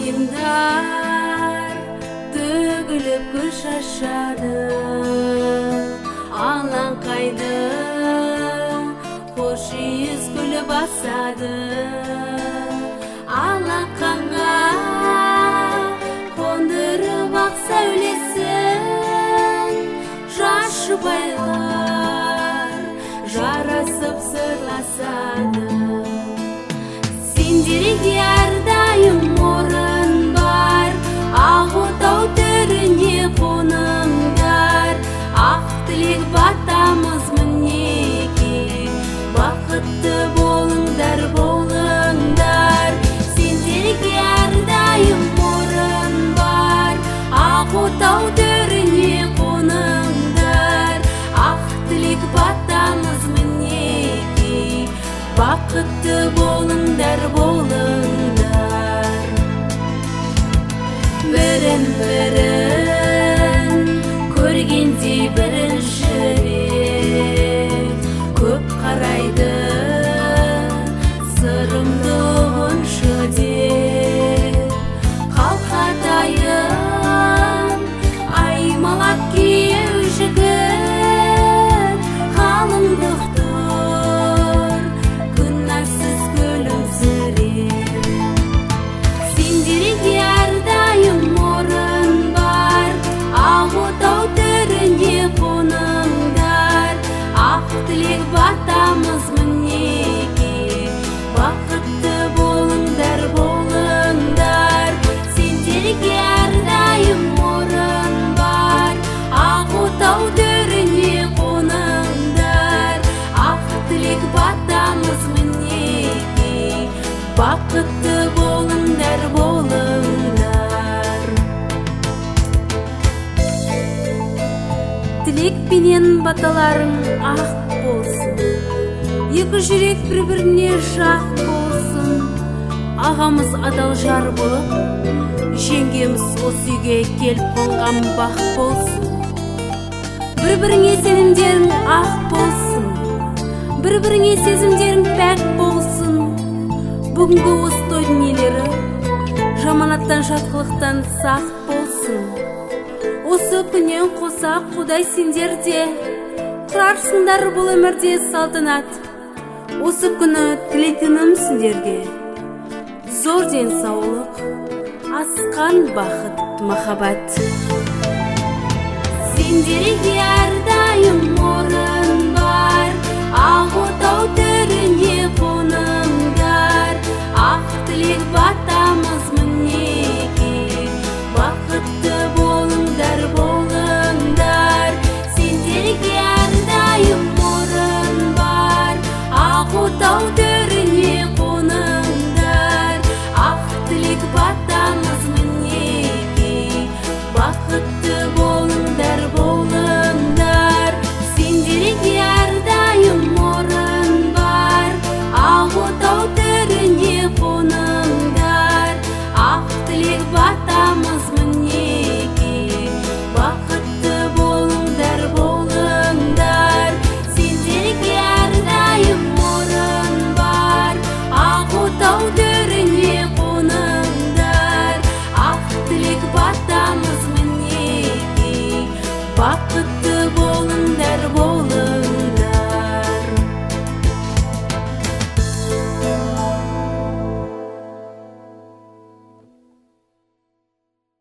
айымдар төгіліп гүл шашады, алаңқайды хош иіс гүлі басады. Алақанға қондырып ақ сәулесін, жас жұбайлар жарасып сырласады. Сендерге әрдайым орын бар, ақ отау төріне қоныңдар. Ақ тілек батамыз мінеки, бақытты болыңдар, болыңдар. Сендерге әрдайым орын бар, ақ отау төріне қоныңдар. Ақ тілек батамыз мінеки, бақытты болыңдар, болыңдар. Бірін-бірін көргенде бірінші рет көп қарайды, сырымды ұғыншы деп. Қалқатайын аймалап кеу жігіт, қалыңдық тұр күнәсіз күлімсіреп. Сендерге әрдайым орын бар, ақ отау төріне қоныңдар. Ақ тілек батамыз мінеки, бақытты болыңдар, болыңдар. Сендерге әрдайым орын бар, ақ отау төріне қоныңдар. Ақ тілек батамыз мінеки, бақытты болыңдар, болыңдар. Тілек пенен баталарың ақ болсын, екі жүрек бір-біріне жақ болсын. Ағамыз адал жар болып, жеңгеміз осы үйге келіп қонған бақ болсын. Бір-біріңе сенімдерің ақ болсын, бір-біріңе сезімдерің пәк болсын. Бүгінгі осы тойдың иелері жаманаттан, жатқылықтан сақ болсын. Осы күннен қоса Құдай сендерде құрарсыңдар бұл өмірде салтанат. Осы күні тілейтінім сендерге зор денсаулық, асқан бақыт, махаббат. Сендерге әрдайым орын бар, ақ отау төріне қоныңдар. Ақ тілек батамыз мінеки, бақытты болыңдар, болыңдар. Сендерге әрдайым орын бар, ақ отау